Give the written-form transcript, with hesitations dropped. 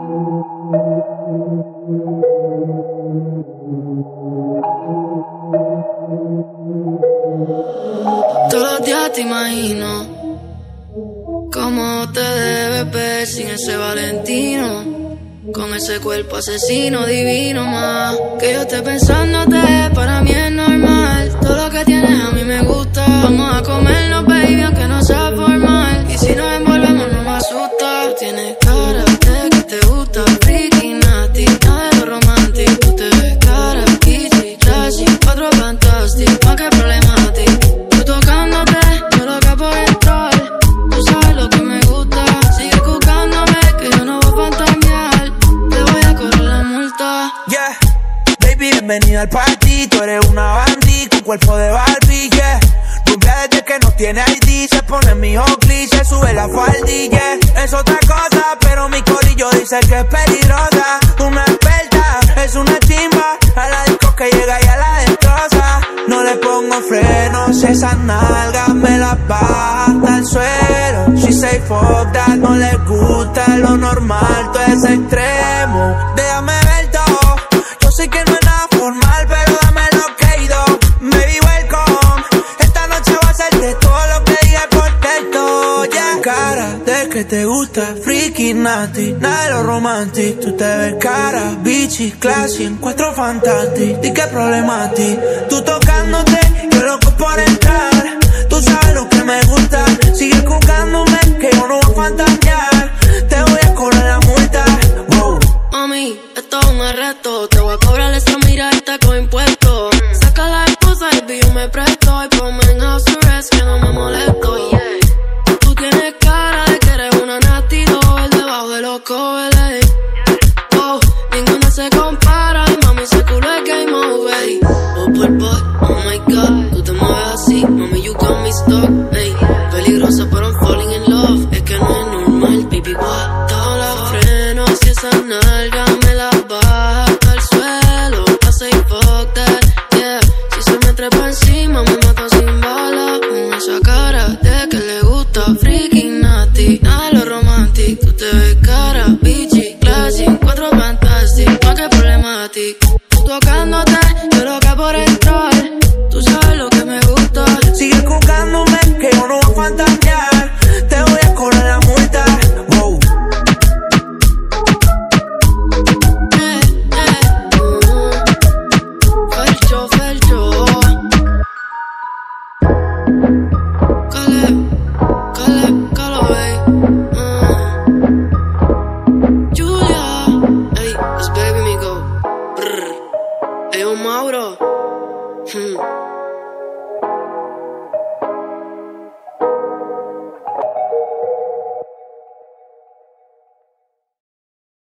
Todos los días te imagino cómo te debes ver sin ese Valentino, con ese cuerpo asesino divino más. Que yo esté pensándote, para mí es normal. Todo lo que tienes a mí me gusta. Vamos a comernos, baby, aunque no sea formal. Y si nos envolvemos no me asusta. Tú tienes cara de que te gusta freaky, nasty, nada de lo romántico. Tú te ves cara, kitty, classy, cuatro fantastic, más que problemático. Tú tocándote, yo loca por entrar. Tú sabes lo que me gusta. Sigue buscándome, que yo no voy a fantamear. Te voy a correr la multa. Yeah, baby, bienvenida al party. Tú eres una bandit con cuerpo de Barbie, yeah. Rubia desde que no tiene ID. Se pone mi Oakley, se sube la faldilla, yeah. Es otra cosa, pero mi corillo dice que es peligrosa. Una experta, es una chimba. A la disco que llega y a la destroza. No le pongo frenos, esas nalgas me las baja hasta el suelo. She say fuck that, no le gusta lo normal, todo es extremo. Déjame ver todo, yo sé que no es nada formal, pero dame lo que he ido. Baby, welcome, esta noche va a ser de todo lo que dije por texto, yeah. Cara de que te gusta, freaky, nasty, nada de lo romantic. Tú te ves cara, bitchy, classy, encuentro fantastic. ¿Y qué problema a ti? Tú tocándote, yo loco por entrar. Tú sabes lo que me gusta. Sigue jugándome, que yo no voy a fantasear. Te voy a cobrar la multa, wow. Mami, esto es un arresto. Te voy a cobrar esa miradita con impuestos. Saca la esposa, el billo me presto. Y ponme en house arrest, que no me molesto, yeah. Tú tienes cara de que eres una nasty doll debajo de los covers, oh, ninguna se compara. Y mami, ese culo es game over. Oh, por boy, oh my god. Tú te mueves así, mami, you got me stuck, ey. Peligrosa, pero I'm falling in love. Es que no es normal, baby, what? Todos los frenos y esa nalga me la baja hasta el suelo. I say fuck that, yeah. Si se me trepa encima, me mata sin bala. Con esa cara de que le gusta freaky, nasty, nada de lo romantic. Tú te ves cara, bitchy, classy, cuatro fantastic, más que problemático. Tú tocándote, yo loca por entrar. Tú sabes lo que me gusta. Sigue jugándome, que yo no voy a fantasear. Te voy a cobrar la multa, wow. Felcho, Felcho. Caleb, Julia, ey, it's baby me go. Brr. Ey, Mauro.